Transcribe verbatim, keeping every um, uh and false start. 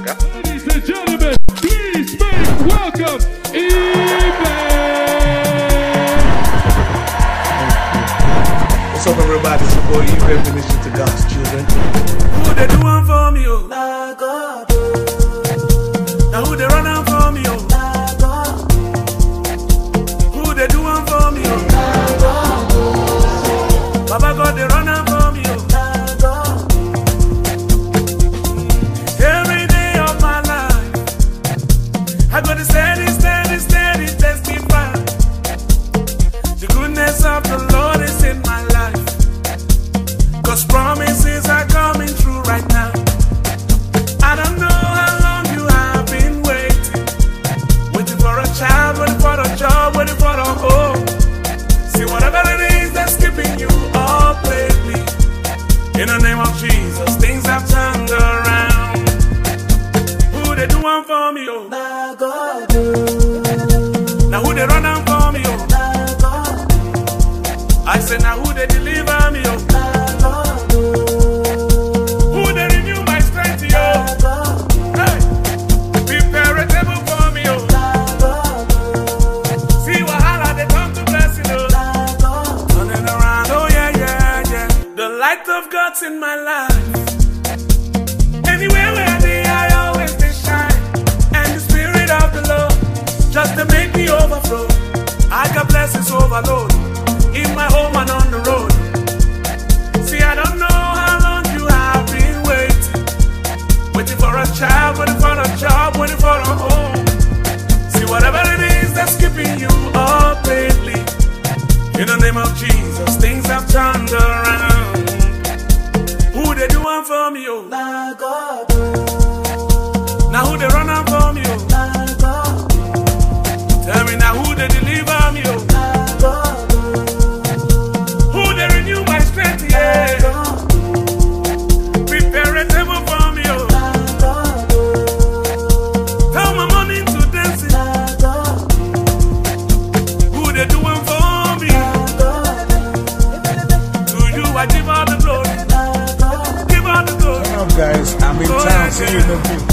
Aga. Ladies and gentlemen, please make welcome Ibe. What's up, everybody? It's your boy Ibe, minister to God's children. Who they do one for me, oh? Nah, God. Now who they run out for me, oh? Nah, God. Who they do one for me, oh? Nah, God. Baba God, they run out for me, oh? Nah, God. Every day of my life, I got to steady, steady, steady, testify. The goodness of the Lord is in my life. Cause promises are coming true right now. I don't know how long you have been waiting. Waiting for a child, waiting for a job, waiting for a home. See, whatever it is that's keeping you up lately, in the name of Jesus, things have turned around. Who they do one for me, oh? Nah, God. Now who they run down for me, oh? Nah, God. I say now who they deliver me, oh? Nah, God. Who they renew my strength, yo? Nah, God. Hey, prepare a table for me, oh? Nah, God. See wahala they come to blessing, oh? Nah, God. Turning around, oh yeah, yeah, yeah. The light of God's in my life. Anywhere where they I always they shine. And the spirit of the Lord just to make me overflow. I got blessings overload in my home and on the road. See, I don't know how long you have been waiting. Waiting for a child, waiting for a job, waiting for a home. See, whatever it is that's keeping you up lately, in the name of Jesus, things have turned around. Who they do one for me, oh? Nah, God. Now who they run out for me, oh? Nah, God. Tell me now who they deliver me, oh? Nah, God. Who they renew my strength, yeah? Nah, God. Prepare a table for me, oh? Nah, God. Tell my morning to dance, nah, God. Who they do one for me? Nah, God. To you I give all the glory. Nah, God. Give all the glory. What up, guys? I'm in Oh, town. See you in the video.